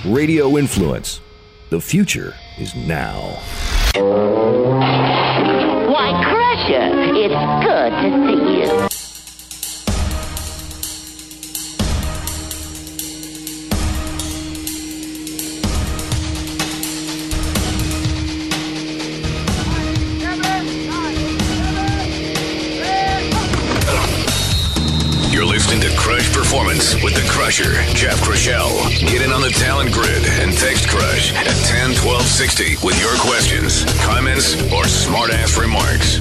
Radio Influence. The future is now. Why, Crusher, it's good to see you. You're listening to Crush Performance with the Crusher, Jeff Crushell. Get in on the talent grid and text Crush at 10-1260 with your questions, comments, or smart-ass remarks.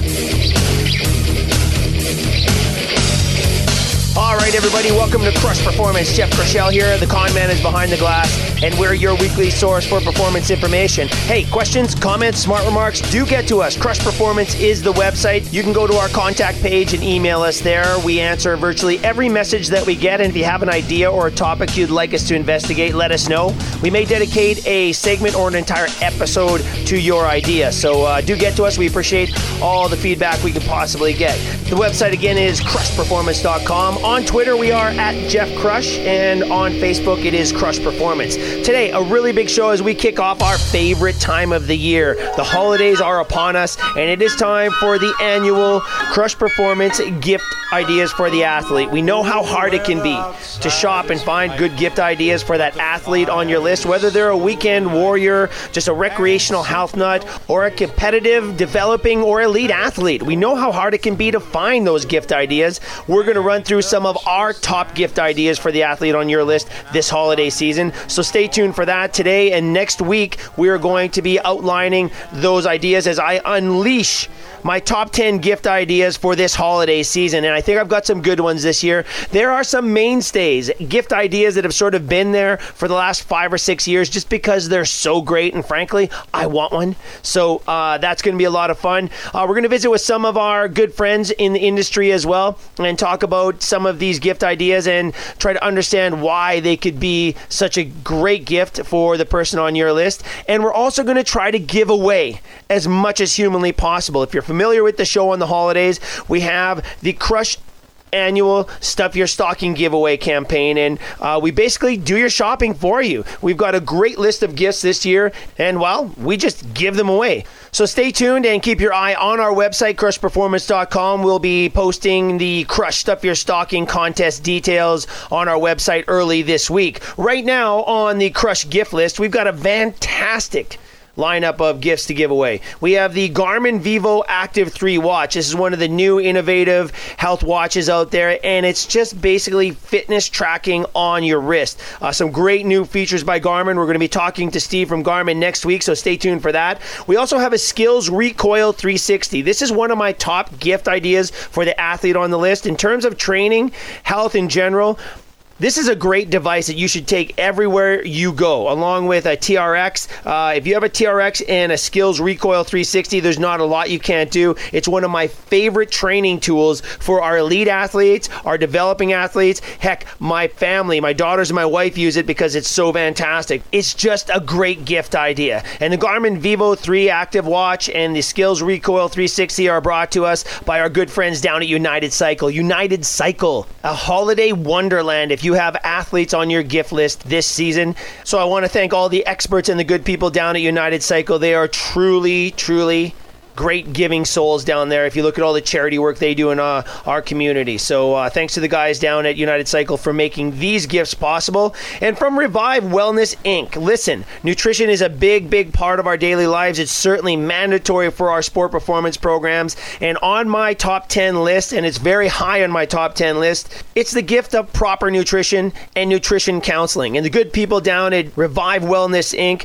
All right, everybody, welcome to Crush Performance. Jeff Crushell here. The con man is behind the glass, and we're your weekly source for performance information. Hey, questions, comments, smart remarks, do get to us. Crush Performance is the website. You can go to our contact page and email us there. We answer virtually every message that we get, and if you have an idea or a topic you'd like us to investigate, let us know. We may dedicate a segment or an entire episode to your idea, so do get to us. We appreciate all the feedback we can possibly get. The website, again, is crushperformance.com. On Twitter, we are at Jeff Crush, and on Facebook, it is Crush Performance. Today, a really big show as we kick off our favorite time of the year. The holidays are upon us, and it is time for the annual Crush Performance gift ideas for the athlete. We know how hard it can be to shop and find good gift ideas for that athlete on your list, whether they're a weekend warrior, just a recreational health nut, or a competitive, developing, or elite athlete. We know how hard it can be to find those gift ideas. We're going to run through some of our top gift ideas for the athlete on your list this holiday season. So stay tuned for that. Today and next week, we are going to be outlining those ideas as I unleash my top 10 gift ideas for this holiday season. And I think I've got some good ones this year. There are some mainstays, gift ideas that have sort of been there for the last 5 or 6 years just because they're so great. And frankly, I want one. So that's going to be a lot of fun. We're going to visit with some of our good friends in the industry as well and talk about some of these gift ideas and try to understand why they could be such a great gift for the person on your list. And we're also going to try to give away as much as humanly possible. If you're familiar with the show on the holidays, we have the Crush annual Stuff Your Stocking giveaway campaign, and we basically do your shopping for you. We've got a great list of gifts this year, and well, we just give them away. So stay tuned and keep your eye on our website, crushperformance.com. We'll be posting the Crush Stuff Your Stocking contest details on our website early this week. Right now on the Crush gift list, we've got a fantastic lineup of gifts to give away. We have the Garmin Vivo Active 3 watch. This is one of the new innovative health watches out there, and it's just basically fitness tracking on your wrist. Some great new features by Garmin. We're going to be talking to Steve from Garmin next week, so stay tuned for that. We also have a Skills Recoil 360. This is one of my top gift ideas for the athlete on the list. In terms of training, health in general, this is a great device that you should take everywhere you go, along with a TRX. If you have a TRX and a Skills Recoil 360, there's not a lot you can't do. It's one of my favorite training tools for our elite athletes, our developing athletes. Heck, my family, my daughters and my wife use it because it's so fantastic. It's just a great gift idea. And the Garmin Vivo 3 Active Watch and the Skills Recoil 360 are brought to us by our good friends down at United Cycle. United Cycle, a holiday wonderland if you have athletes on your gift list this season. So I want to thank all the experts and the good people down at United Cycle. They are truly, truly great giving souls down there if you look at all the charity work they do in our community. So thanks to the guys down at United Cycle for making these gifts possible. And from Revive Wellness Inc. Listen, nutrition is a big part of our daily lives. It's certainly mandatory for our sport performance programs. And on my top 10 list, and it's very high on my top 10 list, it's the gift of proper nutrition and nutrition counseling. And the good people down at Revive Wellness Inc.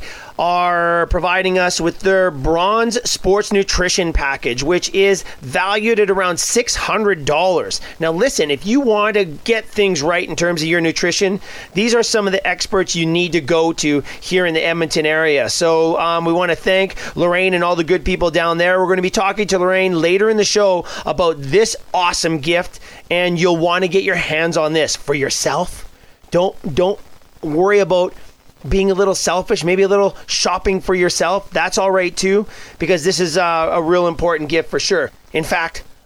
are providing us with their Bronze Sports Nutrition Package, which is valued at around $600. Now listen, if you want to get things right in terms of your nutrition, these are some of the experts you need to go to here in the Edmonton area. So we want to thank Lorraine and all the good people down there. We're going to be talking to Lorraine later in the show about this awesome gift, and you'll want to get your hands on this for yourself. Don't worry about being a little selfish, maybe a little shopping for yourself. That's all right too, because this is a real important gift for sure. In fact,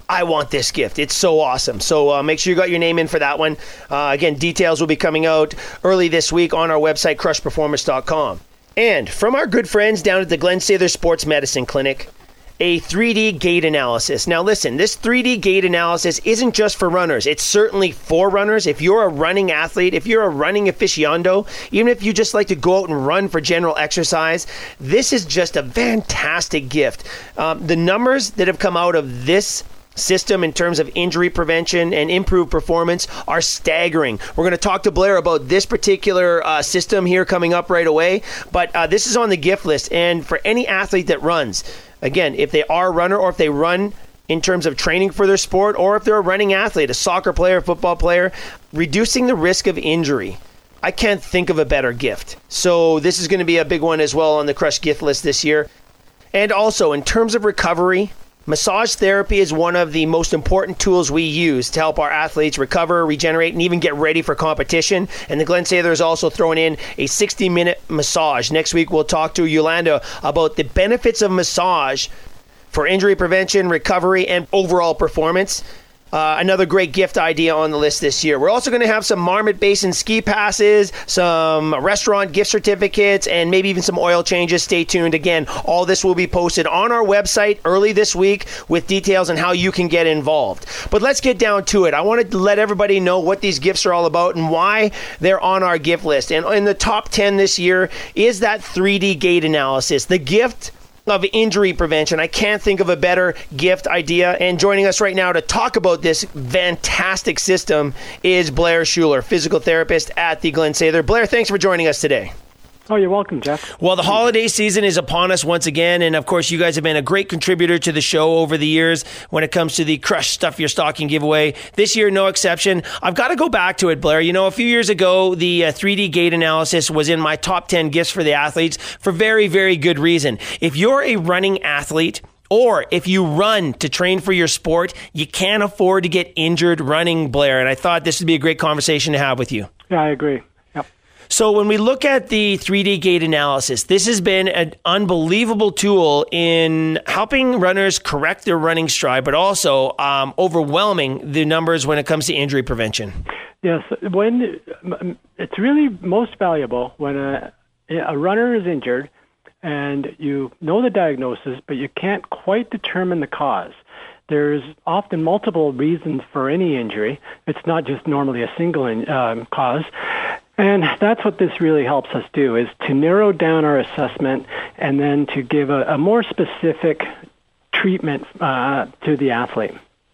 I want this gift. It's so awesome. So make sure you got your name in for that one. Again, details will be coming out early this week on our website, crushperformance.com. And from our good friends down at the Glen Sather Sports Medicine Clinic, a 3D gait analysis. Now listen, this 3D gait analysis isn't just for runners. It's certainly for runners. If you're a running athlete, if you're a running aficionado, even if you just like to go out and run for general exercise, this is just a fantastic gift. The numbers that have come out of this system in terms of injury prevention and improved performance are staggering. We're going to talk to Blair about this particular system here coming up right away, but this is on the gift list. And for any athlete that runs, again, if they are a runner or if they run in terms of training for their sport, or if they're a running athlete, a soccer player, football player, reducing the risk of injury, I can't think of a better gift. So this is going to be a big one as well on the Crush gift list this year. And also, in terms of recovery, massage therapy is one of the most important tools we use to help our athletes recover, regenerate, and even get ready for competition. And the Glen Sather is also throwing in a 60-minute massage. Next week, we'll talk to Yolanda about the benefits of massage for injury prevention, recovery, and overall performance. Another great gift idea on the list this year. We're also going to have some Marmot Basin ski passes, some restaurant gift certificates, and maybe even some oil changes. Stay tuned. Again, all this will be posted on our website early this week with details on how you can get involved. But let's get down to it. I wanted to let everybody know what these gifts are all about and why they're on our gift list. And in the top 10 this year is that 3D gait analysis, the gift of injury prevention. I can't think of a better gift idea. And joining us right now to talk about this fantastic system is Blair Schuler, physical therapist at the Glen Sather. Blair, thanks for joining us today. Oh, you're welcome, Jeff. Well, the holiday season is upon us once again, and of course, you guys have been a great contributor to the show over the years when it comes to the Crush Stuff Your Stocking giveaway. This year, no exception. I've got to go back to it, Blair. You know, a few years ago, the 3D gait analysis was in my top 10 gifts for the athletes for very, very good reason. If you're a running athlete, or if you run to train for your sport, you can't afford to get injured running, Blair. And I thought this would be a great conversation to have with you. Yeah, I agree. So when we look at the 3D gait analysis, this has been an unbelievable tool in helping runners correct their running stride, but also overwhelming the numbers when it comes to injury prevention. Yes, when it's really most valuable when a runner is injured and you know the diagnosis, but you can't quite determine the cause. There's often multiple reasons for any injury. It's not just normally a single cause. And that's what this really helps us do, is to narrow down our assessment and then to give a more specific treatment to the athlete.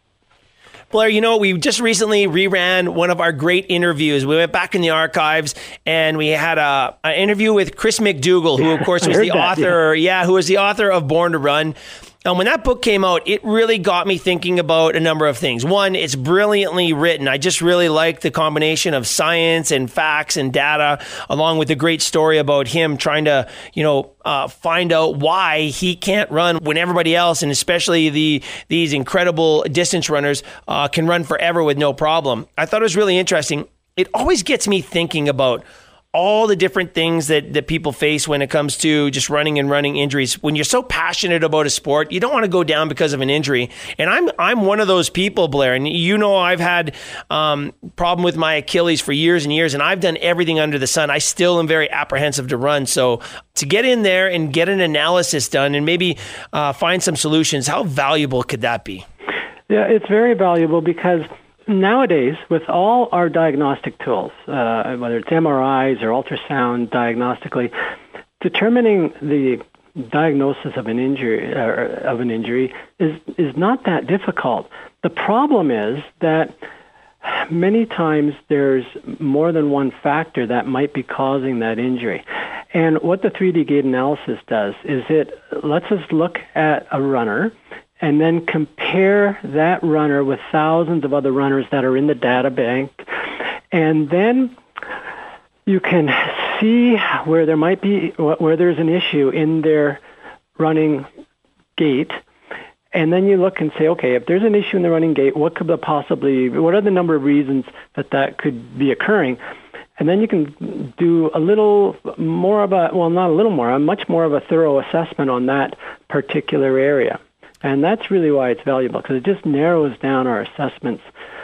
Blair, you know, we just recently reran one of our great interviews. We went back in the archives and we had an interview with Chris McDougall, who, of course, was the author. Who was the author of Born to Run. And when that book came out, it really got me thinking about a number of things. One, it's brilliantly written. I just really like the combination of science and facts and data, along with a great story about him trying to, find out why he can't run when everybody else, and especially these incredible distance runners, can run forever with no problem. I thought it was really interesting. It always gets me thinking about all the different things that people face when it comes to just running and running injuries. When you're so passionate about a sport, you don't want to go down because of an injury. And I'm one of those people, Blair. And you know, I've had problem with my Achilles for years and years, and I've done everything under the sun. I still am very apprehensive to run. So to get in there and get an analysis done and maybe find some solutions, how valuable could that be? Yeah, it's very valuable because nowadays, with all our diagnostic tools, whether it's MRIs or ultrasound diagnostically, determining the diagnosis of an injury is not that difficult. The problem is that many times there's more than one factor that might be causing that injury. And what the 3D gait analysis does is it lets us look at a runner and then compare that runner with thousands of other runners that are in the data bank. And then you can see where there might be, where there's an issue in their running gait. And then you look and say, okay, if there's an issue in the running gait, what are the number of reasons that could be occurring? And then you can do a much more of a thorough assessment on that particular area. And that's really why it's valuable, because it just narrows down our assessments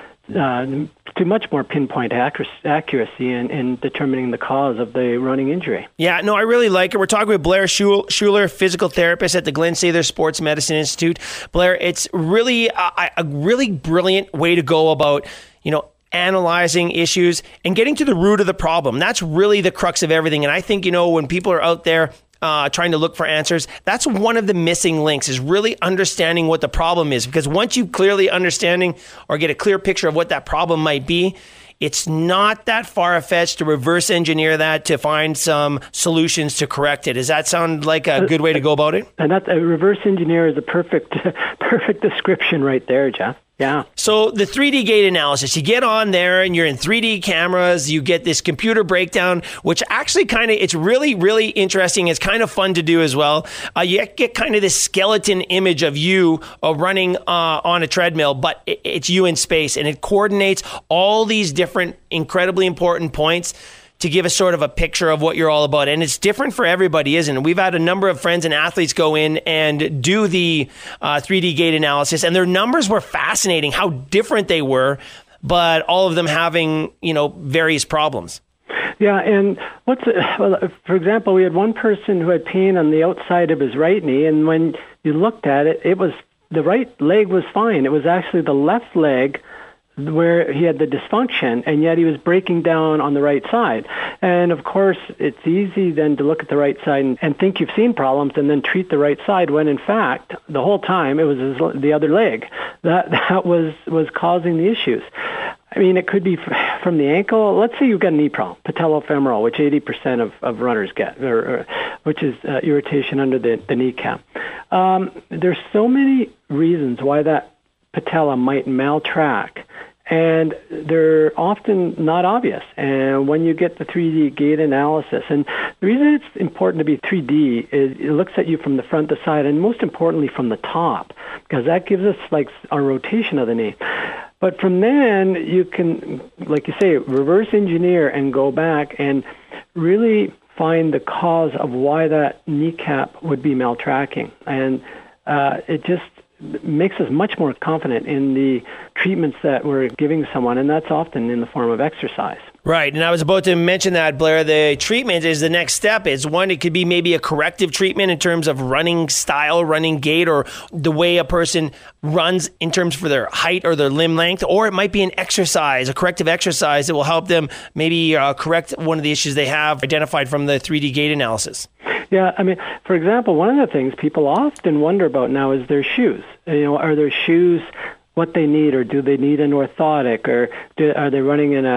to much more pinpoint accuracy in determining the cause of the running injury. Yeah, no, I really like it. We're talking with Blair Schuler, physical therapist at the Glen Sather Sports Medicine Institute. Blair, it's really a really brilliant way to go about, analyzing issues and getting to the root of the problem. That's really the crux of everything. And I think, when people are out there trying to look for answers, that's one of the missing links, is really understanding what the problem is. Because once you clearly understanding or get a clear picture of what that problem might be, it's not that far-fetched to reverse engineer that to find some solutions to correct it. Does that sound like a good way to go about it? And that reverse engineer is a perfect description right there, Jeff. Yeah. So the 3D gait analysis, you get on there and you're in 3D cameras, you get this computer breakdown, which actually it's really, really interesting. It's kind of fun to do as well. You get kind of this skeleton image of you running on a treadmill, but it's you in space, and it coordinates all these different incredibly important points to give us sort of a picture of what you're all about. And it's different for everybody, isn't it? We've had a number of friends and athletes go in and do the 3D gait analysis, and their numbers were fascinating, how different they were, but all of them having, various problems. Yeah, and for example, we had one person who had pain on the outside of his right knee, and when you looked at it, it was the right leg was fine. It was actually the left leg where he had the dysfunction, and yet he was breaking down on the right side. And of course, it's easy then to look at the right side and think you've seen problems and then treat the right side, when in fact, the whole time it was the other leg that was causing the issues. I mean, it could be from the ankle. Let's say you've got a knee problem, patellofemoral, which 80% of runners get, which is irritation under the kneecap. There's so many reasons why that patella might maltrack, and they're often not obvious. And when you get the 3D gait analysis, and the reason it's important to be 3D is it looks at you from the front, the side, and most importantly from the top, because that gives us like a rotation of the knee. But from then you can, like you say, reverse engineer and go back and really find the cause of why that kneecap would be maltracking. And it just makes us much more confident in the treatments that we're giving someone, and that's often in the form of exercise. Right, and I was about to mention that, Blair. The treatment is the next step. It's one, it could be maybe a corrective treatment in terms of running style, running gait, or the way a person runs in terms for their height or their limb length, or it might be an exercise, a corrective exercise that will help them maybe correct one of the issues they have identified from the 3D gait analysis. Yeah, I mean, for example, one of the things people often wonder about now is their shoes. Are their shoes what they need, or do they need an orthotic, or are they running in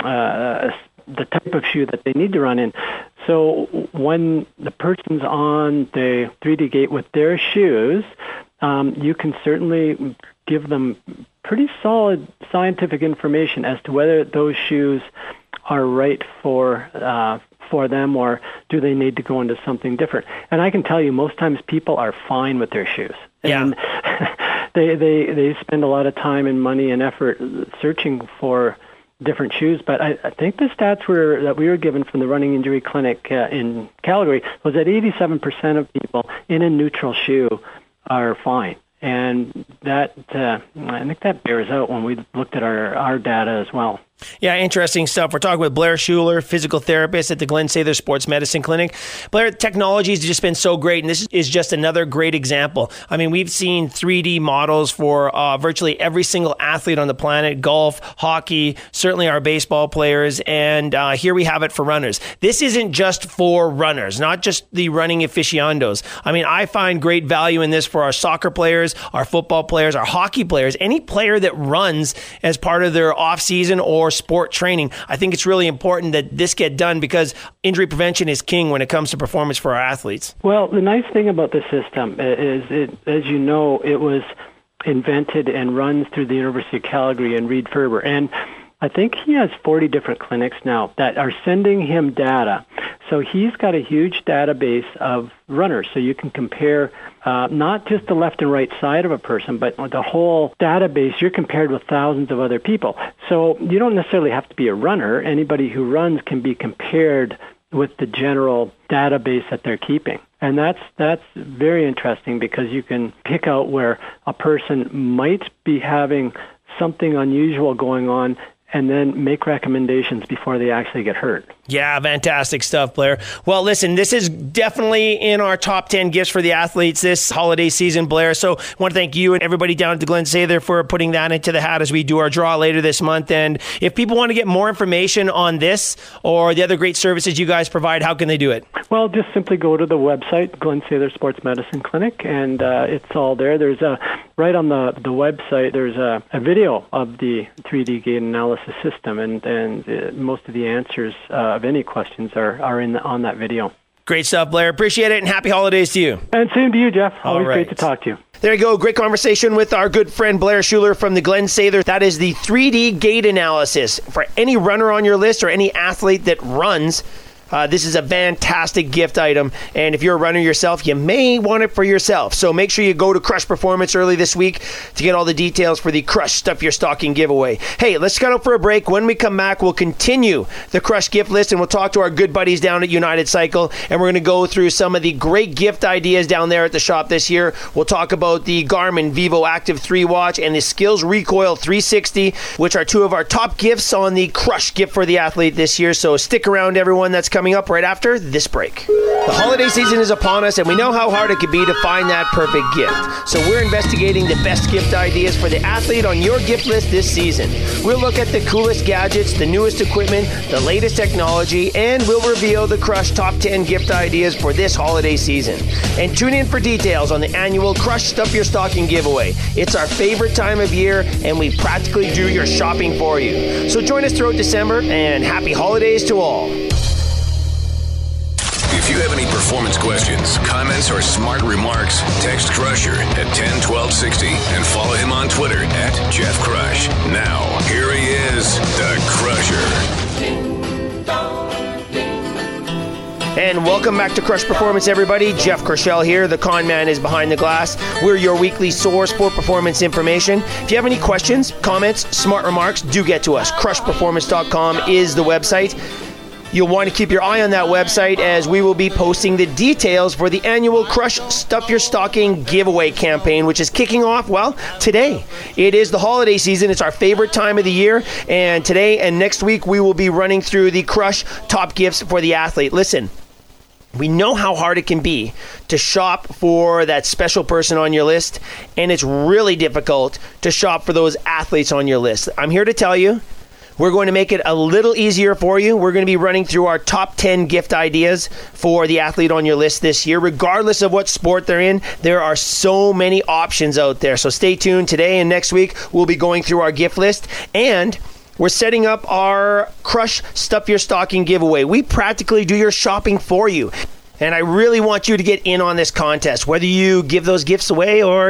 the type of shoe that they need to run in? So when the person's on the 3D gait with their shoes, you can certainly give them pretty solid scientific information as to whether those shoes are right for them, or do they need to go into something different. And I can tell you, most times people are fine with their shoes. And they spend a lot of time and money and effort searching for different shoes. But I think the stats that we were given from the Running Injury Clinic in Calgary was that 87% of people in a neutral shoe are fine. And that I think that bears out when we looked at our data as well. Yeah, interesting stuff. We're talking with Blair Schuler, physical therapist at the Glen Sather Sports Medicine Clinic. Blair, technology has just been so great, and this is just another great example. I mean, we've seen 3D models for virtually every single athlete on the planet, golf, hockey, certainly our baseball players, and here we have it for runners. This isn't just for runners, not just the running aficionados. I mean, I find great value in this for our soccer players, our football players, our hockey players, any player that runs as part of their off-season or sport training. I think it's really important that this get done, because injury prevention is king when it comes to performance for our athletes. Well, the nice thing about the system is, as you know, it was invented and runs through the University of Calgary and Reid Ferber. And I think he has 40 different clinics now that are sending him data. So he's got a huge database of runners. So you can compare not just the left and right side of a person, but the whole database. You're compared with thousands of other people. So you don't necessarily have to be a runner. Anybody who runs can be compared with the general database that they're keeping. And that's very interesting because you can pick out where a person might be having something unusual going on and then make recommendations before they actually get hurt. Yeah, fantastic stuff, Blair. Well, listen, this is definitely in our top 10 gifts for the athletes this holiday season, Blair. So I want to thank you and everybody down at the Glen Sather for putting that into the hat as we do our draw later this month. And if people want to get more information on this or the other great services you guys provide, how can they do it? Well, just simply go to the website, Glen Sather Sports Medicine Clinic, and it's all there. There's right on the website, there's a video of the 3D gait analysis system, and most of the answers of any questions are on that video. Great stuff, Blair. Appreciate it, and happy holidays to you. And same to you, Jeff. Always right. Great to talk to you. There you go. Great conversation with our good friend Blair Schuler from the Glen Sather. That is the 3D gait analysis. For any runner on your list or any athlete that runs, this is a fantastic gift item, and if you're a runner yourself, you may want it for yourself. So make sure you go to Crush Performance early this week to get all the details for the Crush Stuff Your Stocking giveaway. Hey, let's cut out for a break. When we come back, we'll continue the Crush gift list, and we'll talk to our good buddies down at United Cycle, and we're going to go through some of the great gift ideas down there at the shop this year. We'll talk about the Garmin Vivo Active 3 watch and the Skills Recoil 360, which are two of our top gifts on the Crush gift for the athlete this year. So stick around, everyone. That's coming up right after this break. The holiday season is upon us, and we know how hard it can be to find that perfect gift. So we're investigating the best gift ideas for the athlete on your gift list this season. We'll look at the coolest gadgets, the newest equipment, the latest technology, and we'll reveal the Crush top 10 gift ideas for this holiday season. And tune in for details on the annual Crush Stuff Your Stocking giveaway. It's our favorite time of year, and we practically do your shopping for you. So join us throughout December, and happy holidays to all. If you have any performance questions, comments, or smart remarks, text Crusher at 101260 and follow him on Twitter at Jeff Crush. Now, here he is, the Crusher. And welcome back to Crush Performance, everybody. Jeff Crushell here. The con man is behind the glass. We're your weekly source for performance information. If you have any questions, comments, smart remarks, do get to us. CrushPerformance.com is the website. You'll want to keep your eye on that website as we will be posting the details for the annual Crush Stuff Your Stocking giveaway campaign, which is kicking off, well, today. It is the holiday season. It's our favorite time of the year. And today and next week, we will be running through the Crush top gifts for the athlete. Listen, we know how hard it can be to shop for that special person on your list, and it's really difficult to shop for those athletes on your list. I'm here to tell you, we're going to make it a little easier for you. We're going to be running through our top 10 gift ideas for the athlete on your list this year. Regardless of what sport they're in, there are so many options out there. So stay tuned. Today and next week, we'll be going through our gift list, and we're setting up our Crush Stuff Your Stocking giveaway. We practically do your shopping for you. And I really want you to get in on this contest, whether you give those gifts away or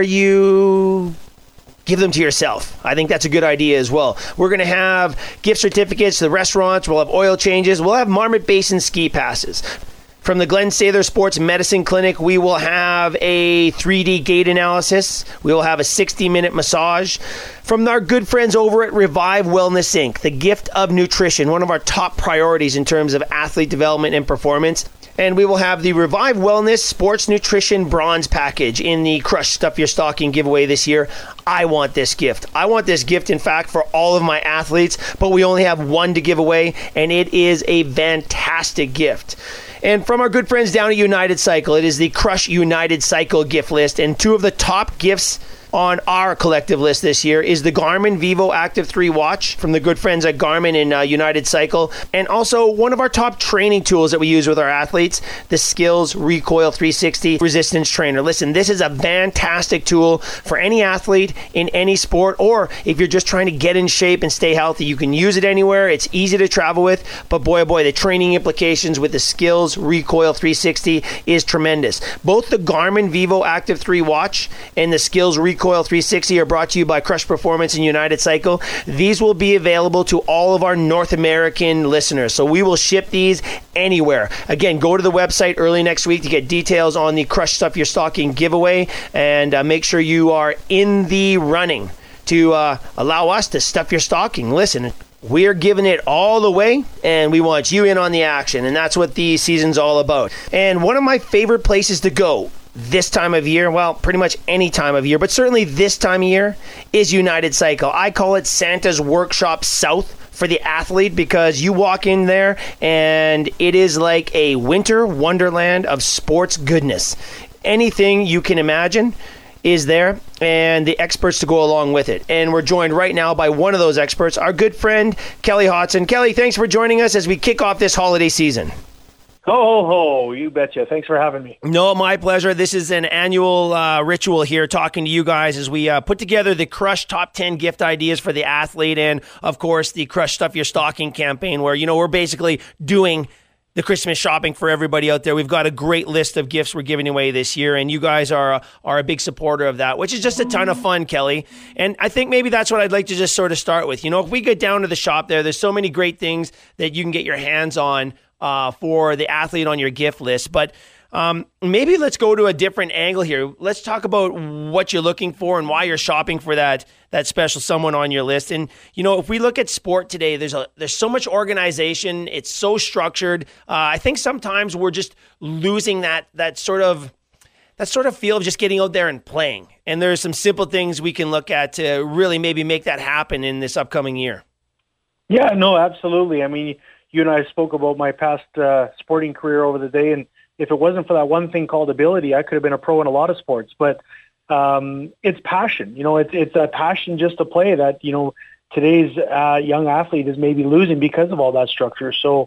you give them to yourself. I think that's a good idea as well. We're going to have gift certificates to the restaurants. We'll have oil changes. We'll have Marmot Basin ski passes. From the Glen Sather Sports Medicine Clinic, we will have a 3D gait analysis. We will have a 60-minute massage. From our good friends over at Revive Wellness Inc., the gift of nutrition, one of our top priorities in terms of athlete development and performance. And we will have the Revive Wellness Sports Nutrition Bronze Package in the Crush Stuff Your Stocking giveaway this year. I want this gift. I want this gift, in fact, for all of my athletes, but we only have one to give away, and it is a fantastic gift. And from our good friends down at United Cycle, it is the Crush United Cycle gift list, and two of the top gifts on our collective list this year is the Garmin Vivo Active 3 watch from the good friends at Garmin and United Cycle, and also one of our top training tools that we use with our athletes, the Skills Recoil 360 Resistance Trainer. Listen, this is a fantastic tool for any athlete in any sport, or if you're just trying to get in shape and stay healthy, you can use it anywhere. It's easy to travel with, but boy, oh boy, the training implications with the Skills Recoil 360 is tremendous. Both the Garmin Vivo Active 3 watch and the Skills Recoil 360 are brought to you by Crush Performance and United Cycle. These will be available to all of our North American listeners, so we will ship these anywhere. Again, go to the website early next week to get details on the Crush Stuff Your Stocking giveaway, and make sure you are in the running to allow us to stuff your stocking. Listen, we're giving it all away, and we want you in on the action, and that's what the season's all about. And one of my favorite places to go this time of year, well, pretty much any time of year, but certainly this time of year, is United Cycle. I call it Santa's Workshop South for the athlete, because you walk in there and it is like a winter wonderland of sports goodness. Anything you can imagine is there, and the experts to go along with it. And we're joined right now by one of those experts, our good friend, Kelly Hodson. Kelly, thanks for joining us as we kick off this holiday season. Ho, ho, ho. You betcha. Thanks for having me. No, my pleasure. This is an annual ritual here, talking to you guys as we put together the Crush Top 10 gift ideas for the athlete, and, of course, the Crush Stuff Your Stocking campaign, where, we're basically doing the Christmas shopping for everybody out there. We've got a great list of gifts we're giving away this year, and you guys are a big supporter of that, which is just a ton of fun, Kelly. And I think maybe that's what I'd like to just sort of start with. If we get down to the shop there's so many great things that you can get your hands on for the athlete on your gift list. But maybe let's go to a different angle here. Let's talk about what you're looking for and why you're shopping for that special someone on your list. And, if we look at sport today, there's so much organization. It's so structured. I think sometimes we're just losing that sort of feel of just getting out there and playing. And there's some simple things we can look at to really maybe make that happen in this upcoming year. Yeah, no, absolutely. I mean, you and I spoke about my past sporting career over the day, and if it wasn't for that one thing called ability, I could have been a pro in a lot of sports. But it's passion. It's a passion just to play that, today's young athlete is maybe losing because of all that structure. So,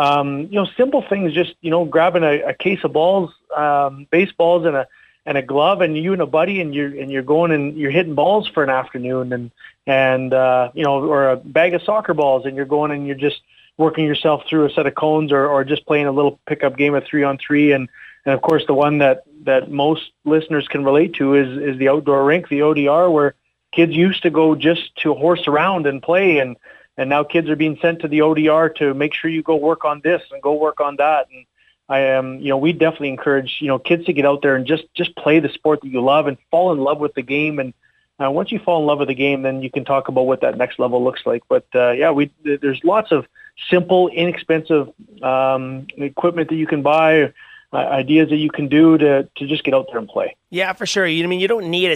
simple things, just, grabbing a case of balls, baseballs and a glove, and you and a buddy, and you're going and you're hitting balls for an afternoon, and or a bag of soccer balls, and you're going and you're just working yourself through a set of cones, or just playing a little pickup game of 3-on-3. And of course, the one that most listeners can relate to is the outdoor rink, the ODR, where kids used to go just to horse around and play. And now kids are being sent to the ODR to make sure you go work on this and go work on that. And we definitely encourage, kids to get out there and just play the sport that you love and fall in love with the game. And once you fall in love with the game, then you can talk about what that next level looks like. But there's lots of simple, inexpensive equipment that you can buy, ideas that you can do to just get out there and play. Yeah, for sure. You don't need a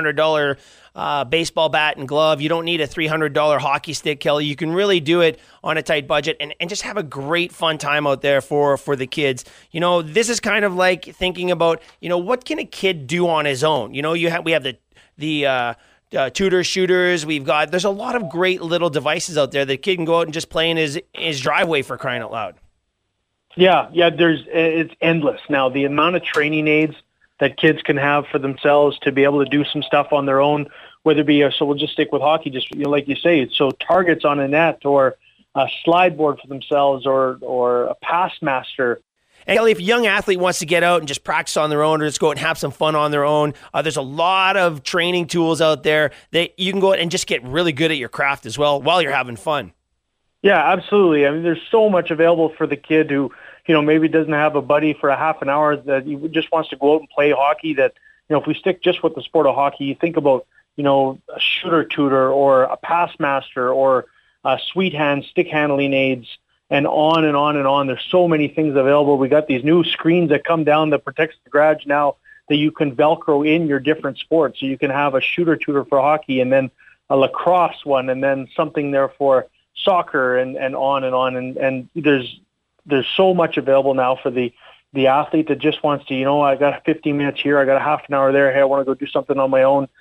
$700 baseball bat and glove. You don't need a $300 hockey stick, Kelly. You can really do it on a tight budget and just have a great fun time out there for the kids. This is kind of like thinking about, what can a kid do on his own? We have the Tudor shooters. There's a lot of great little devices out there that a kid can go out and just play in his driveway, for crying out loud. Yeah, it's endless now. The amount of training aids that kids can have for themselves to be able to do some stuff on their own, whether it be, so we'll just stick with hockey, just like you say, so targets on a net, or a slide board for themselves, or a pass master. And Kelly, if a young athlete wants to get out and just practice on their own, or just go out and have some fun on their own, there's a lot of training tools out there that you can go out and just get really good at your craft as well while you're having fun. Yeah, absolutely. I mean, there's so much available for the kid who, maybe doesn't have a buddy for a half an hour, that he just wants to go out and play hockey. That, if we stick just with the sport of hockey, you think about, a shooter tutor, or a pass master, or sweet hand stick handling aids, and on and on and on. There's so many things available. We got these new screens that come down that protects the garage now, that you can Velcro in your different sports. So you can have a shooter tutor for hockey, and then a lacrosse one, and then something there for soccer, and on and on. And there's so much available now for the athlete that just wants to, I got 15 minutes here, I got a half an hour there, hey, I want to go do something on my own.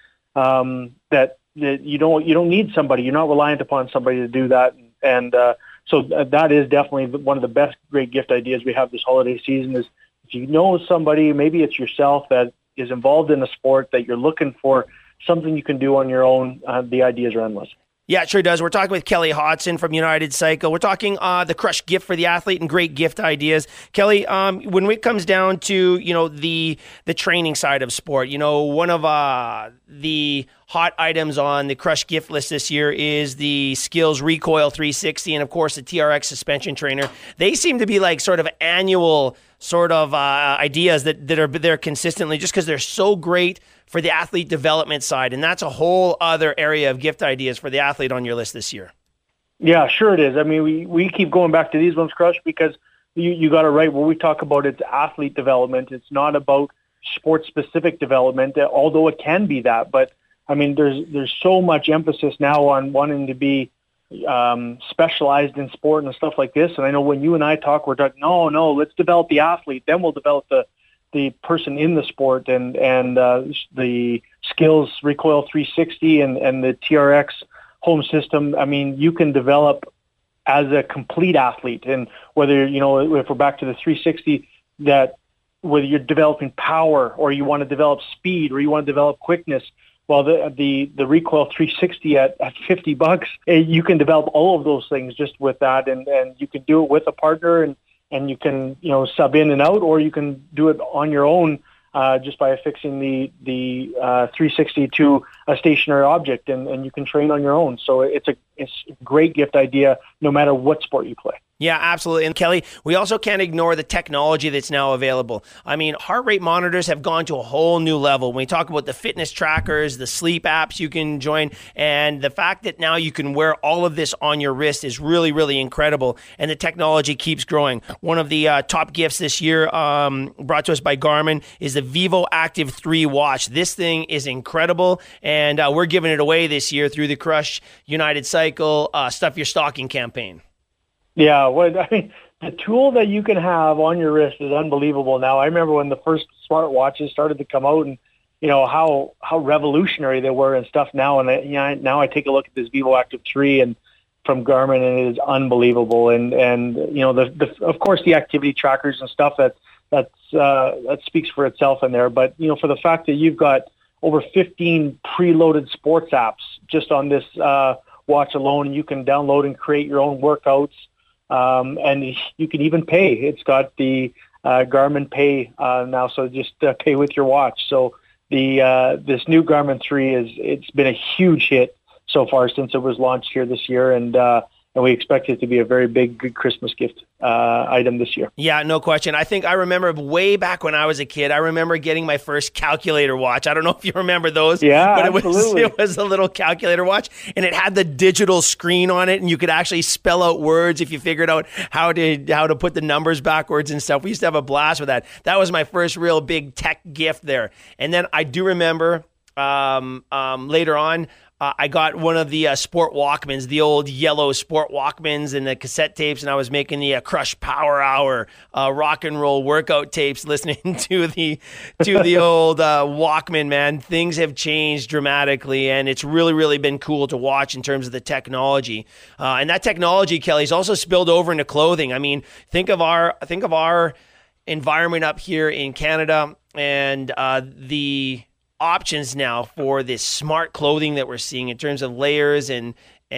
That you don't need somebody. You're not reliant upon somebody to do that. And so that is definitely one of the best great gift ideas we have this holiday season, is if you know somebody, maybe it's yourself, that is involved in a sport that you're looking for something you can do on your own, the ideas are endless. Yeah, it sure does. We're talking with Kelly Hodson from United Cycle. We're talking the Crush gift for the athlete and great gift ideas. Kelly, when it comes down to, the training side of sport, one of the hot items on the Crush gift list this year is the Skills Recoil 360, and of course the TRX suspension trainer. They seem to be like sort of annual ideas that are there consistently, just because they're so great for the athlete development side. And that's a whole other area of gift ideas for the athlete on your list this year. Yeah, sure it is. I mean, we keep going back to these ones, Crush, because you got it right. When we talk about it's athlete development, it's not about sport-specific development, although it can be that. But, I mean, there's so much emphasis now on wanting to be specialized in sport and stuff like this. And I know when you and I talk, we're talking, no, let's develop the athlete, then we'll develop the person in the sport and the skills recoil 360 and the TRX home system. I mean, you can develop as a complete athlete, and whether, if we're back to the 360, that whether you're developing power or you want to develop speed or you want to develop quickness, well, the recoil 360 at $50, you can develop all of those things just with that, and you can do it with a partner, and you can sub in and out, or you can do it on your own just by affixing the 360 to a stationary object, and you can train on your own. So it's a great gift idea no matter what sport you play. Yeah, absolutely. And Kelly, we also can't ignore the technology that's now available. I mean, heart rate monitors have gone to a whole new level. When we talk about the fitness trackers, the sleep apps you can join, and the fact that now you can wear all of this on your wrist is really, really incredible. And the technology keeps growing. One of the top gifts this year brought to us by Garmin is the Vivo Active 3 watch. This thing is incredible, and we're giving it away this year through the Crush United Cycle Stuff Your Stocking campaign. Yeah, I mean, the tool that you can have on your wrist is unbelievable now. I remember when the first smartwatches started to come out, and how revolutionary they were and stuff now. And now I take a look at this Vivo Active 3 and from Garmin, and it is unbelievable. And of course the activity trackers and stuff that speaks for itself in there. But for the fact that you've got over 15 preloaded sports apps just on this watch alone, and you can download and create your own workouts. And you can even pay. It's got the Garmin Pay now, so just pay with your watch. So this new Garmin 3 it's been a huge hit so far since it was launched here this year, and we expect it to be a very good Christmas gift item this year. Yeah, no question. I think I remember way back when I was a kid, I remember getting my first calculator watch. I don't know if you remember those. Yeah, but absolutely. It was a little calculator watch, and it had the digital screen on it, and you could actually spell out words if you figured out how to put the numbers backwards and stuff. We used to have a blast with that. That was my first real big tech gift there. And then I do remember later on, I got one of the Sport Walkmans, the old yellow Sport Walkmans and the cassette tapes, and I was making the Crush Power Hour rock and roll workout tapes, listening to the old Walkman, man. Things have changed dramatically, and it's really, really been cool to watch in terms of the technology. And that technology, Kelly, has also spilled over into clothing. I mean, think of our environment up here in Canada and the options now for this smart clothing that we're seeing in terms of layers and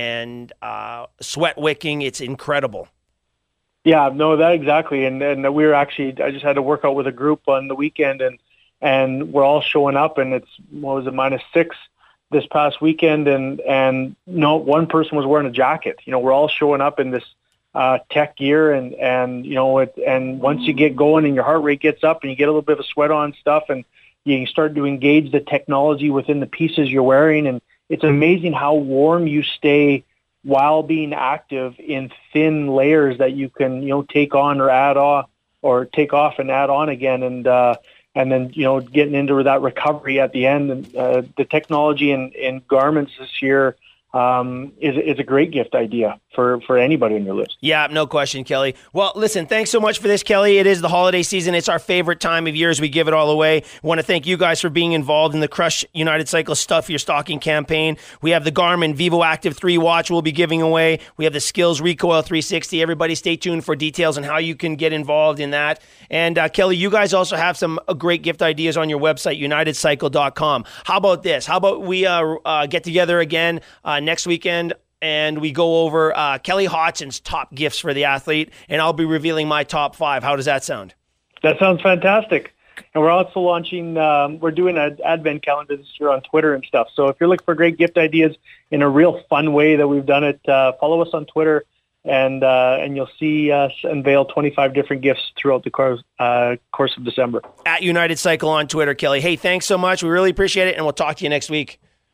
sweat wicking. It's incredible. Yeah, no, that exactly. And we were actually, I just had to work out with a group on the weekend, and we're all showing up, and it's, -6 this past weekend, and no, one person was wearing a jacket. We're all showing up in this tech gear, and and once you get going and your heart rate gets up and you get a little bit of a sweat on stuff, and you can start to engage the technology within the pieces you're wearing, and it's amazing how warm you stay while being active in thin layers that you can, take on or add on, or take off and add on again, and then getting into that recovery at the end. And the technology in garments this year is a great gift idea for anybody on your list. Yeah, no question, Kelly. Well, listen, thanks so much for this, Kelly. It is the holiday season. It's our favorite time of year as we give it all away. I want to thank you guys for being involved in the Crush United Cycle Stuff Your Stocking campaign. We have the Garmin Vivo Active 3 watch we'll be giving away. We have the Skills Recoil 360. Everybody stay tuned for details on how you can get involved in that. And Kelly, you guys also have some great gift ideas on your website, unitedcycle.com. How about this? How about we get together again next weekend, and we go over Kelly Hodgson's top gifts for the athlete, and I'll be revealing my top 5. How does that sound? That sounds fantastic. And we're also launching, we're doing an advent calendar this year on Twitter and stuff. So if you're looking for great gift ideas in a real fun way that we've done it, follow us on Twitter, and you'll see us unveil 25 different gifts throughout the course of December. At United Cycle on Twitter, Kelly. Hey, thanks so much. We really appreciate it, and we'll talk to you next week.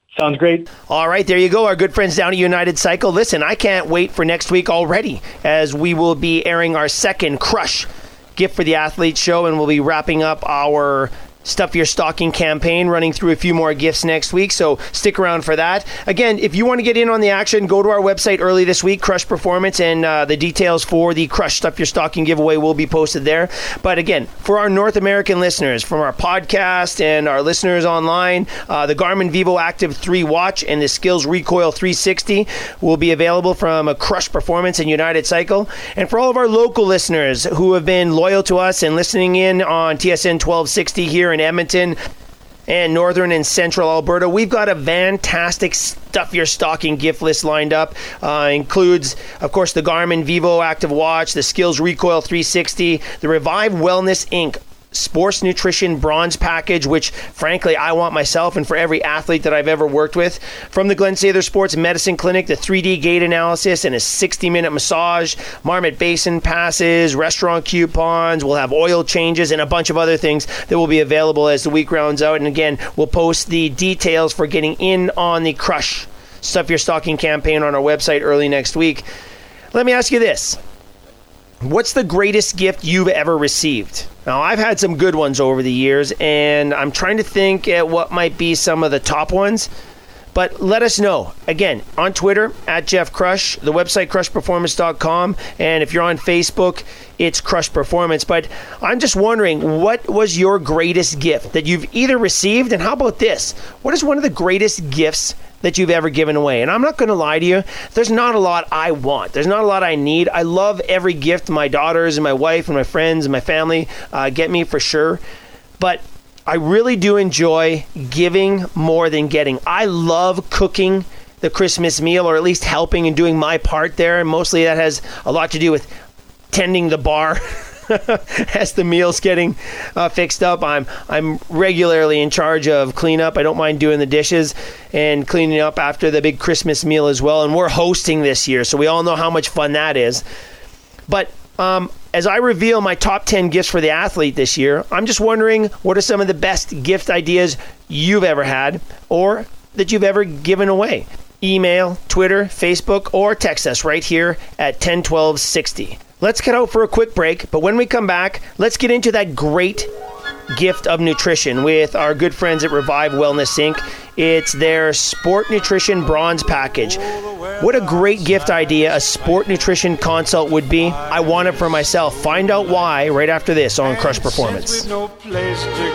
Sounds great. All right, there you go. Our good friends down at United Cycle. Listen, I can't wait for next week already, as we will be airing our second Crush Gift for the Athlete show, and we'll be wrapping up our Stuff Your Stocking campaign, running through a few more gifts next week, so stick around for that. Again, if you want to get in on the action, go to our website early this week, Crush Performance, and the details for the Crush Stuff Your Stocking giveaway will be posted there. But again, for our North American listeners, from our podcast and our listeners online, the Garmin Vivo Active 3 watch and the Skills Recoil 360 will be available from a Crush Performance and United Cycle. And for all of our local listeners who have been loyal to us and listening in on TSN 1260 here in Edmonton and northern and central Alberta, we've got a fantastic Stuff Your Stocking gift list lined up. Includes, of course, the Garmin Vivo Active Watch, the Skills Recoil 360, the Revive Wellness Inc. Sports Nutrition Bronze Package, which frankly I want myself and for every athlete that I've ever worked with. From the Glen Sather Sports Medicine Clinic, the 3D gait analysis and a 60-minute massage, Marmot Basin passes, restaurant coupons, we'll have oil changes and a bunch of other things that will be available as the week rounds out. And again, we'll post the details for getting in on the Crush Stuff Your Stocking campaign on our website early next week. Let me ask you this. What's the greatest gift you've ever received? Now, I've had some good ones over the years, and I'm trying to think at what might be some of the top ones. But let us know. Again, on Twitter, at Jeff Crush, the website crushperformance.com, and if you're on Facebook, it's Crush Performance. But I'm just wondering, what was your greatest gift that you've either received, and how about this? What is one of the greatest gifts that you've ever given away? And I'm not going to lie to you, there's not a lot I want. There's not a lot I need. I love every gift my daughters and my wife and my friends and my family get me, for sure. But I really do enjoy giving more than getting. I love cooking the Christmas meal, or at least helping and doing my part there. And mostly that has a lot to do with tending the bar as the meal's getting fixed up. I'm regularly in charge of cleanup. I don't mind doing the dishes and cleaning up after the big Christmas meal as well. And we're hosting this year, so we all know how much fun that is. But as I reveal my top 10 gifts for the athlete this year, I'm just wondering, what are some of the best gift ideas you've ever had or that you've ever given away? Email, Twitter, Facebook, or text us right here at 101260. Let's get out for a quick break, but when we come back, let's get into that great gift of nutrition with our good friends at Revive Wellness Inc. It's their Sport Nutrition Bronze Package. What a great gift idea a sport nutrition consult would be. I want it for myself. Find out why right after this on Crush Performance. Since we've no place to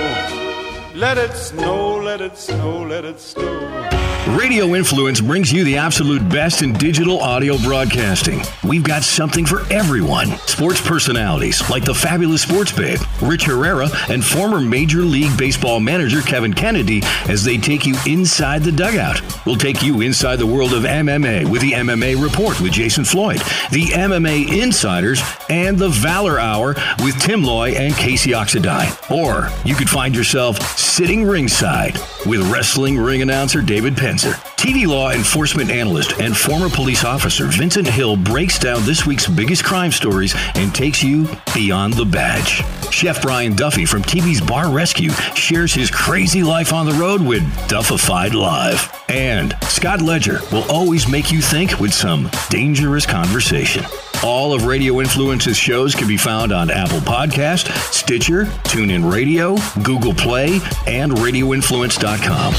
go, let it snow, let it snow, let it snow. Radio Influence brings you the absolute best in digital audio broadcasting. We've got something for everyone. Sports personalities like the fabulous Sports Babe, Rich Herrera, and former Major League Baseball manager Kevin Kennedy as they take you inside the dugout. We'll take you inside the world of MMA with the MMA Report with Jason Floyd, the MMA Insiders, and the Valor Hour with Tim Loy and Casey Oxidine. Or you could find yourself sitting ringside with wrestling ring announcer David Penzer. TV law enforcement analyst and former police officer Vincent Hill breaks down this week's biggest crime stories and takes you beyond the badge. Chef Brian Duffy from TV's Bar Rescue shares his crazy life on the road with Duffified Live. And Scott Ledger will always make you think with some dangerous conversation. All of Radio Influence's shows can be found on Apple Podcast, Stitcher, TuneIn Radio, Google Play, and RadioInfluence.com.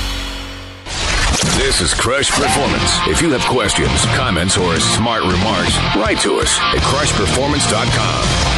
This is Crush Performance. If you have questions, comments, or smart remarks, write to us at crushperformance.com.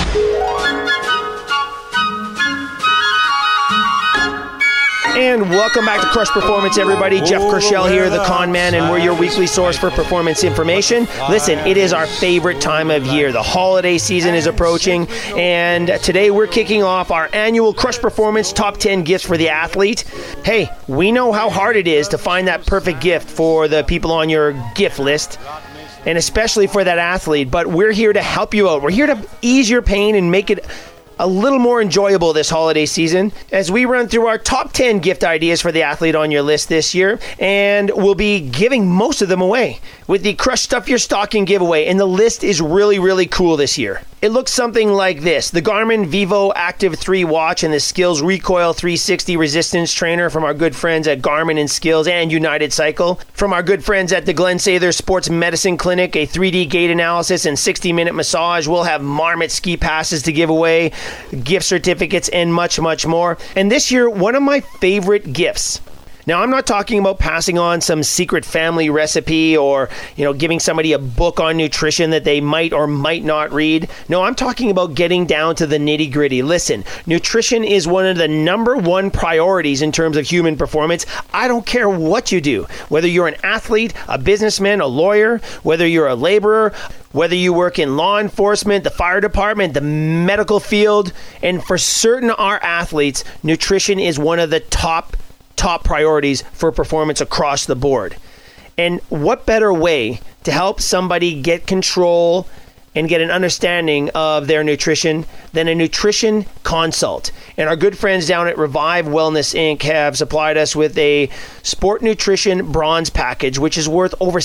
And welcome back to Crush Performance, everybody. Jeff Kershell here, the Con Man, and we're your weekly source for performance information. Listen, it is our favorite time of year. The holiday season is approaching, and today we're kicking off our annual Crush Performance Top 10 Gifts for the Athlete. Hey, we know how hard it is to find that perfect gift for the people on your gift list, and especially for that athlete, but we're here to help you out. We're here to ease your pain and make it a little more enjoyable this holiday season as we run through our top 10 gift ideas for the athlete on your list this year, and we'll be giving most of them away with the Crush Stuff Your Stocking giveaway, and the list is really, really cool this year. it looks something like this. The Garmin Vivo Active 3 watch and the Skills Recoil 360 resistance trainer from our good friends at Garmin and Skills and United Cycle. From our good friends at the Glen Sather Sports Medicine Clinic, a 3D gait analysis and 60-minute massage. We'll have Marmot ski passes to give away, gift certificates, and much, much more. And this year, one of my favorite gifts. Now, I'm not talking about passing on some secret family recipe or, giving somebody a book on nutrition that they might or might not read. No, I'm talking about getting down to the nitty-gritty. Listen, nutrition is one of the number one priorities in terms of human performance. I don't care what you do, whether you're an athlete, a businessman, a lawyer, whether you're a laborer, whether you work in law enforcement, the fire department, the medical field, and for certain our athletes, nutrition is one of the top priorities for performance across the board. And what better way to help somebody get control and get an understanding of their nutrition than a nutrition consult? And our good friends down at Revive Wellness Inc. have supplied us with a Sport Nutrition Bronze package, which is worth over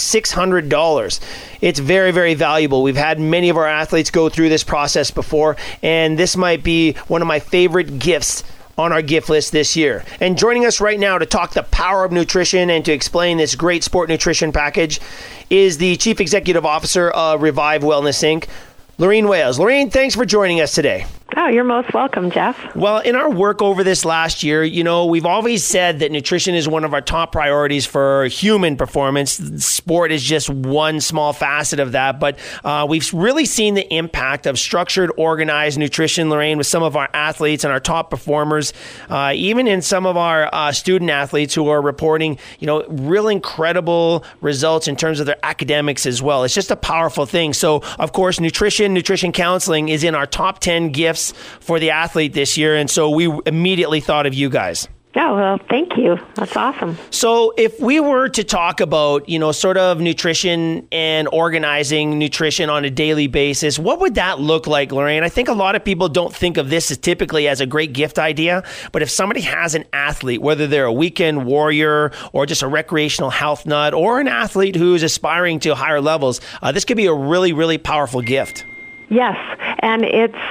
$600. It's very, very valuable. We've had many of our athletes go through this process before, and this might be one of my favorite gifts on our gift list this year. And joining us right now to talk the power of nutrition and to explain this great sport nutrition package is the Chief Executive Officer of Revive Wellness Inc., Lorene Wales. Lorene, thanks for joining us today. Oh, you're most welcome, Jeff. Well, in our work over this last year, we've always said that nutrition is one of our top priorities for human performance. Sport is just one small facet of that, but we've really seen the impact of structured, organized nutrition, Lorene, with some of our athletes and our top performers, even in some of our student athletes who are reporting, real incredible results in terms of their academics as well. It's just a powerful thing. So, of course, nutrition counseling is in our top 10 gifts for the athlete this year, and so we immediately thought of you guys. Oh, well, thank you. That's awesome. So if we were to talk about, sort of nutrition and organizing nutrition on a daily basis, what would that look like, Lorene? I think a lot of people don't think of this as typically as a great gift idea, but if somebody has an athlete, whether they're a weekend warrior or just a recreational health nut or an athlete who's aspiring to higher levels, this could be a really, really powerful gift. Yes, and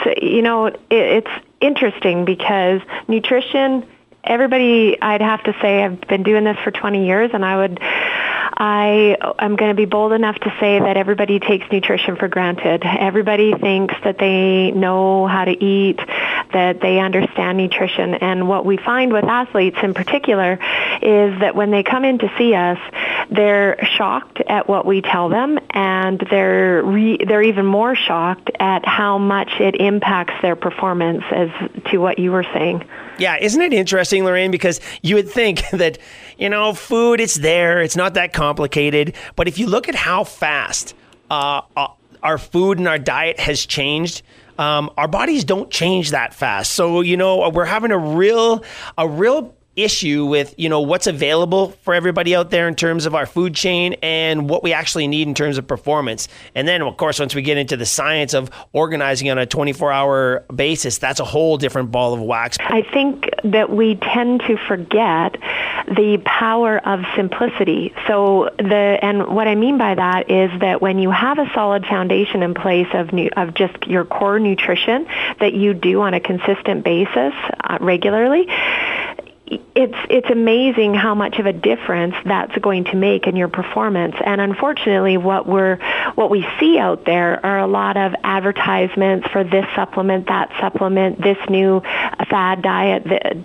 it's interesting because nutrition, everybody, I'd have to say, I've been doing this for 20 years, and I'm going to be bold enough to say that everybody takes nutrition for granted. Everybody thinks that they know how to eat, that they understand nutrition. And what we find with athletes in particular is that when they come in to see us, they're shocked at what we tell them, and they're even more shocked at how much it impacts their performance, as to what you were saying. Yeah, isn't it interesting, Lorene? Because you would think that, food, it's there, it's not that complicated. But if you look at how fast our food and our diet has changed, our bodies don't change that fast. So, we're having a real issue with, what's available for everybody out there in terms of our food chain and what we actually need in terms of performance. And then, of course, once we get into the science of organizing on a 24-hour basis, that's a whole different ball of wax. I think that we tend to forget the power of simplicity. And what I mean by that is that when you have a solid foundation in place of just your core nutrition that you do on a consistent basis regularly, it's amazing how much of a difference that's going to make in your performance. And unfortunately, what we see out there are a lot of advertisements for this supplement, that supplement, this new fad diet,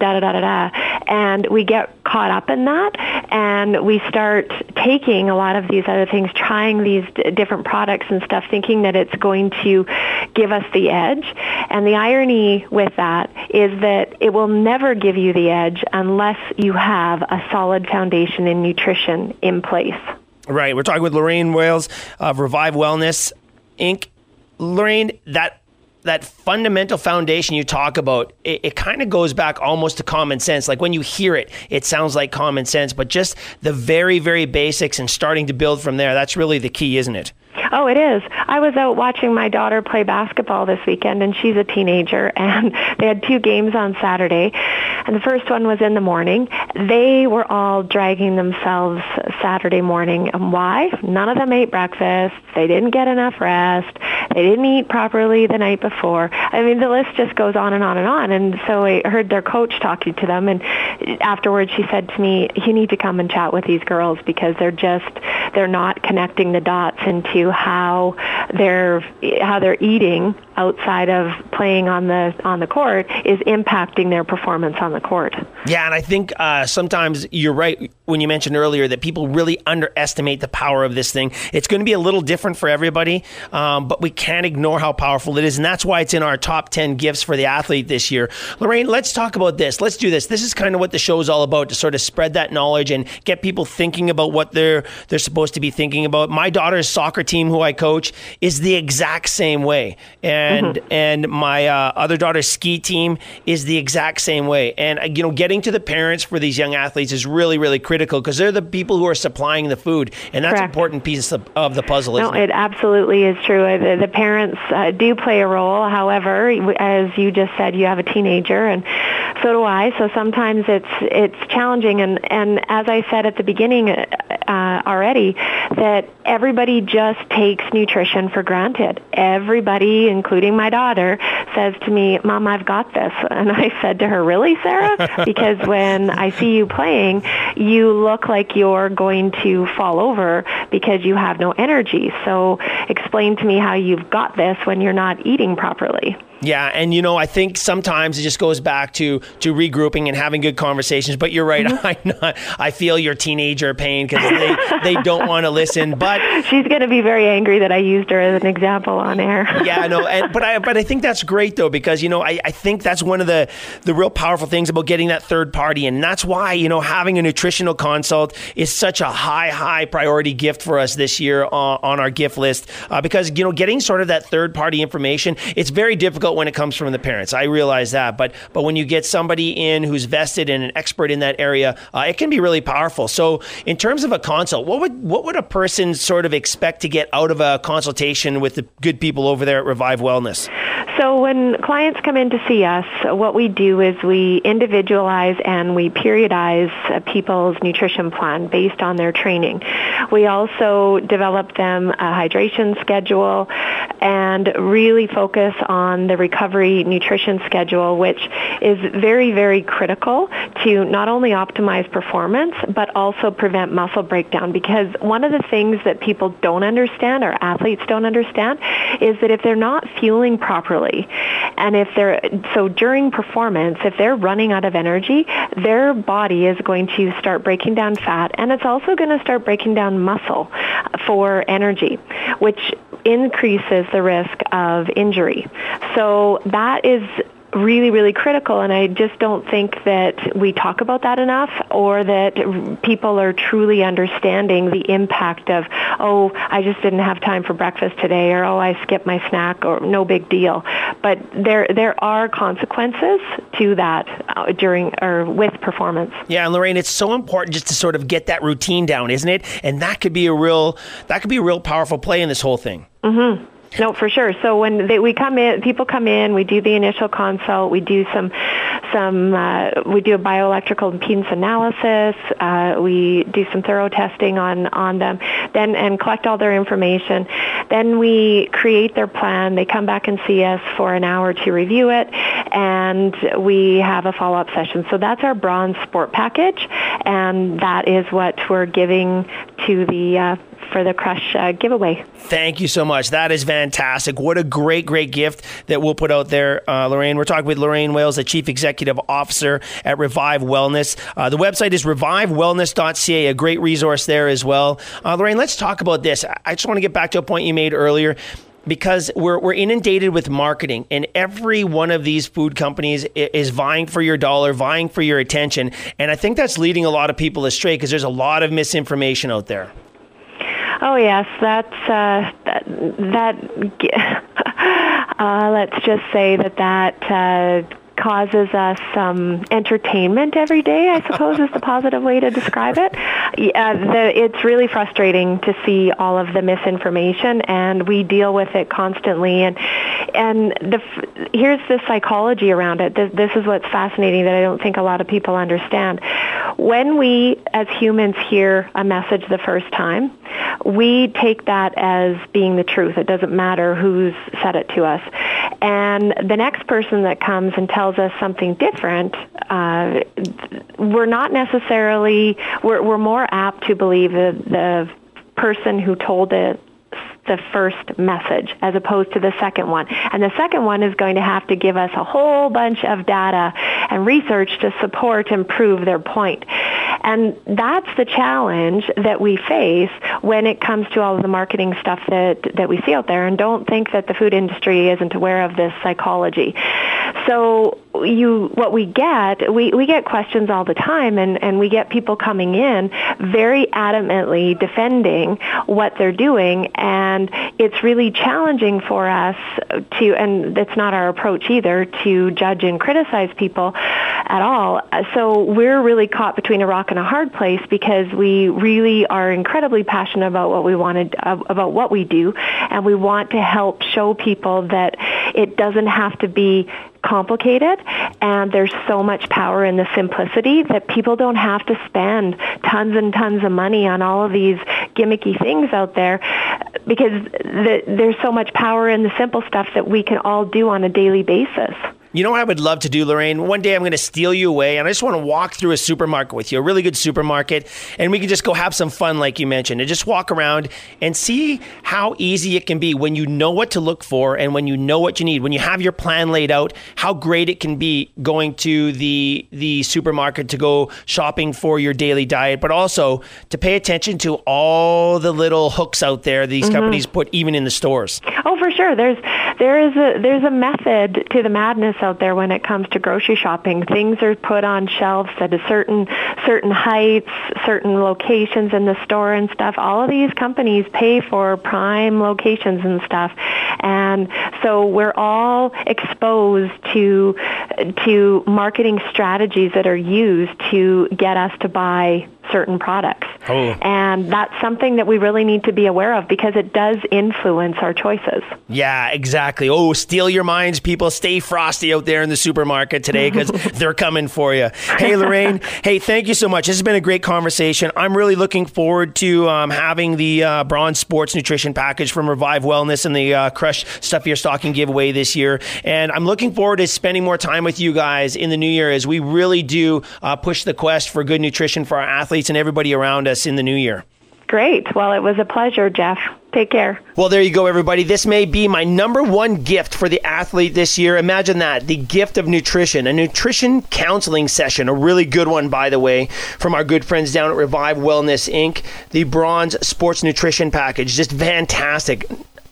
and we get caught up in that, and we start taking a lot of these other things, trying these different products and stuff, thinking that it's going to give us the edge. And the irony with that is that it will never give you the edge unless you have a solid foundation in nutrition in place. Right. We're talking with Lorene Wales of Revive Wellness Inc. Lorene, that fundamental foundation you talk about, it kind of goes back almost to common sense. Like when you hear it, it sounds like common sense, but just the very, very basics and starting to build from there, that's really the key, isn't it? Oh, it is. I was out watching my daughter play basketball this weekend, and she's a teenager, and they had 2 games on Saturday, and the first one was in the morning. They were all dragging themselves Saturday morning. And why? None of them ate breakfast. They didn't get enough rest. They didn't eat properly the night before. I mean, the list just goes on and on and on. And so I heard their coach talking to them, and afterwards she said to me, you need to come and chat with these girls because they're not connecting the dots into how they're eating outside of playing on the court is impacting their performance on the court. Yeah, and I think sometimes you're right when you mentioned earlier that people really underestimate the power of this thing. It's going to be a little different for everybody, but we can't ignore how powerful it is, and that's why it's in our top 10 gifts for the athlete this year. Lorraine, let's talk about this. Let's do this. This is kind of what the show is all about, to sort of spread that knowledge and get people thinking about what they're supposed to be thinking about. My daughter's soccer team, who I coach, is the exact same way, and my other daughter's ski team is the exact same way. And getting to the parents for these young athletes is really, really critical because they're the people who are supplying the food, and that's an important piece of the puzzle, isn't it? No, it absolutely is true. The parents do play a role. However, as you just said, you have a teenager, and so do I. So sometimes it's challenging. And as I said at the beginning already, that everybody just takes nutrition for granted. Everybody, including my daughter, says to me, Mom, I've got this. And I said to her, really, Sarah? Because when I see you playing, you look like you're going to fall over because you have no energy. So explain to me how you've got this when you're not eating properly. Yeah, and I think sometimes it just goes back to regrouping and having good conversations. But you're right, I feel your teenager pain because they don't want to listen. But she's going to be very angry that I used her as an example on air. Yeah, no, but I think that's great though because I think that's one of the real powerful things about getting that third party, and that's why having a nutritional consult is such a high priority gift for us this year on our gift list because getting sort of that third party information, it's very difficult when it comes from the parents. I realize that, but when you get somebody in who's vested and an expert in that area, it can be really powerful. So in terms of a consult, what would a person sort of expect to get out of a consultation with the good people over there at Revive Wellness? So when clients come in to see us, what we do is we individualize and we periodize people's nutrition plan based on their training. We also develop them a hydration schedule and really focus on the recovery nutrition schedule, which is very, very critical to not only optimize performance, but also prevent muscle breakdown. Because one of the things that people don't understand, or athletes don't understand, is that if they're not fueling properly, and so during performance, if they're running out of energy, their body is going to start breaking down fat, and it's also going to start breaking down muscle for energy, which increases the risk of injury. So that is really, really critical, and I just don't think that we talk about that enough, or that people are truly understanding the impact of, oh, I just didn't have time for breakfast today, or oh, I skipped my snack, or no big deal. But there are consequences to that during or with performance. Yeah, and Lorraine, it's so important just to sort of get that routine down, isn't it? And that could be a real powerful play in this whole thing. Mm-hmm. No, for sure. So when people come in, we do the initial consult, we do we do a bioelectrical impedance analysis, we do some thorough testing on them, and collect all their information. Then we create their plan. They come back and see us for an hour to review it, and we have a follow-up session. So that's our bronze sport package, and that is what we're giving to for the Crush giveaway. Thank you so much. That is fantastic. What a great gift that we'll put out there, Lorraine. We're talking with Lorraine Wales, the Chief Executive Officer at Revive Wellness. The website is revivewellness.ca, a great resource there as well. Lorraine, let's talk about this. I just want to get back to a point you made earlier, because we're inundated with marketing, and every one of these food companies is vying for your dollar, vying for your attention. And I think that's leading a lot of people astray because there's a lot of misinformation out there. Oh yes, let's just say that causes us some entertainment every day, I suppose is the positive way to describe it. It's really frustrating to see all of the misinformation, and we deal with it constantly. And here's the psychology around it. This is what's fascinating that I don't think a lot of people understand. When we, as humans, hear a message the first time, we take that as being the truth. It doesn't matter who's said it to us. And the next person that comes and tells us something different, we're not necessarily, we're more apt to believe the person who told it the first message as opposed to the second one. And the second one is going to have to give us a whole bunch of data and research to support and prove their point. And that's the challenge that we face when it comes to all of the marketing stuff that we see out there. And don't think that the food industry isn't aware of this psychology. So what we get questions all the time, and we get people coming in very adamantly defending what they're doing, and it's really challenging for us to, and it's not our approach either, to judge and criticize people at all. So we're really caught between a rock and a hard place because we really are incredibly passionate about what we do, and we want to help show people that it doesn't have to be complicated, and there's so much power in the simplicity that people don't have to spend tons and tons of money on all of these gimmicky things out there, because there's so much power in the simple stuff that we can all do on a daily basis. You know what I would love to do, Lorraine? One day I'm going to steal you away, and I just want to walk through a supermarket with you, a really good supermarket, and we can just go have some fun like you mentioned, and just walk around and see how easy it can be when you know what to look for and when you know what you need. When you have your plan laid out, how great it can be going to the supermarket to go shopping for your daily diet, but also to pay attention to all the little hooks out there these companies put even in the stores. Oh, for sure. There's a method to the madness out there when it comes to grocery shopping. Things are put on shelves at a certain heights, certain locations in the store and stuff. All of these companies pay for prime locations and stuff. And so we're all exposed to marketing strategies that are used to get us to buy certain products. Oh. And that's something that we really need to be aware of because it does influence our choices. Yeah, exactly. Oh, steal your minds, people. Stay frosty out there in the supermarket today because they're coming for you. Hey, Lorraine. Hey, thank you so much. This has been a great conversation. I'm really looking forward to having the Bronze Sports Nutrition Package from Revive Wellness and the Crush Stuff Your Stocking giveaway this year. And I'm looking forward to spending more time with you guys in the new year as we really do push the quest for good nutrition for our athletes and everybody around us in the new year. Great. Well, it was a pleasure, Jeff. Take care. Well, there you go, everybody. This may be my number one gift for the athlete this year. Imagine that, the gift of nutrition, a nutrition counseling session, a really good one, by the way, from our good friends down at Revive Wellness, Inc., the Bronze Sports Nutrition Package. Just fantastic.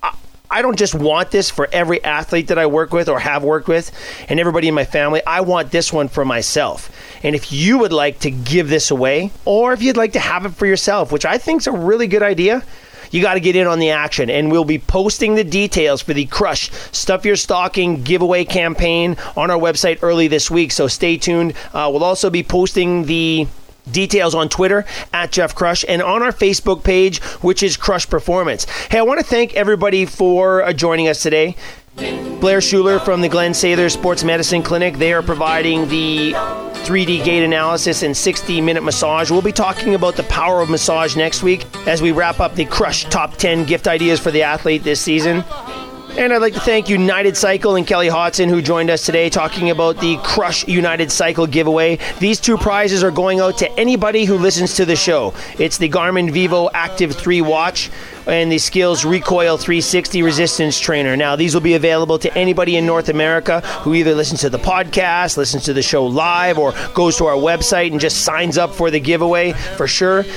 I don't just want this for every athlete that I work with or have worked with and everybody in my family. I want this one for myself. And if you would like to give this away, or if you'd like to have it for yourself, which I think is a really good idea, you got to get in on the action. And we'll be posting the details for the Crush Stuff Your Stocking giveaway campaign on our website early this week. So stay tuned. We'll also be posting the details on Twitter at Jeff Crush and on our Facebook page, which is Crush Performance. Hey, I want to thank everybody for joining us today. Blair Schuler from the Glenn Sather Sports Medicine Clinic. They are providing the 3D gait analysis and 60-minute massage. We'll be talking about the power of massage next week as we wrap up the Crush Top 10 gift ideas for the athlete this season. And I'd like to thank United Cycle and Kelly Hodson, who joined us today talking about the Crush United Cycle giveaway. These two prizes are going out to anybody who listens to the show. It's the Garmin Vivo Active 3 watch and the Skills Recoil 360 resistance trainer. Now, these will be available to anybody in North America who either listens to the podcast, listens to the show live, or goes to our website and just signs up for the giveaway for sure.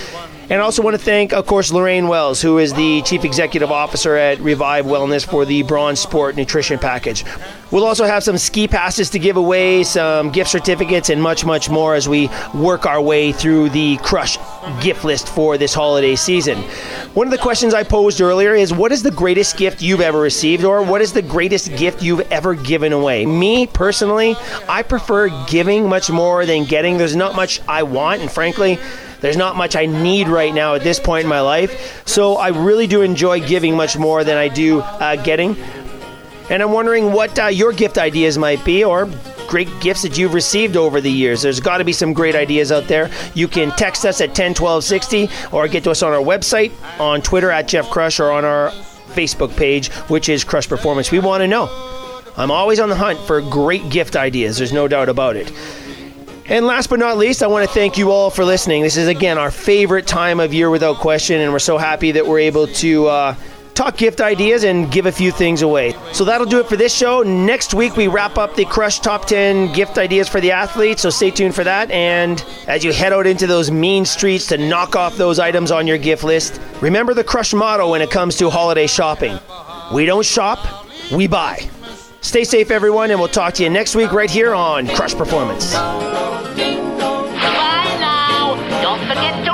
And I also want to thank, of course, Lorraine Wells, who is the Chief Executive Officer at Revive Wellness for the Bronze Sport Nutrition Package. We'll also have some ski passes to give away, some gift certificates, and much, much more as we work our way through the Crush gift list for this holiday season. One of the questions I posed earlier is, what is the greatest gift you've ever received, or what is the greatest gift you've ever given away? Me, personally, I prefer giving much more than getting. There's not much I want, and frankly, there's not much I need right now at this point in my life. So I really do enjoy giving much more than I do getting. And I'm wondering what your gift ideas might be, or great gifts that you've received over the years. There's got to be some great ideas out there. You can text us at 101260 or get to us on our website, on Twitter at Jeff Crush, or on our Facebook page, which is Crush Performance. We want to know. I'm always on the hunt for great gift ideas. There's no doubt about it. And last but not least, I want to thank you all for listening. This is, again, our favorite time of year without question, and we're so happy that we're able to talk gift ideas and give a few things away. So that'll do it for this show. Next week, we wrap up the Crush Top 10 gift ideas for the athletes, so stay tuned for that. And as you head out into those mean streets to knock off those items on your gift list, remember the Crush motto when it comes to holiday shopping. We don't shop, we buy. Stay safe, everyone, and we'll talk to you next week right here on Crush Performance. Bye now. Don't forget to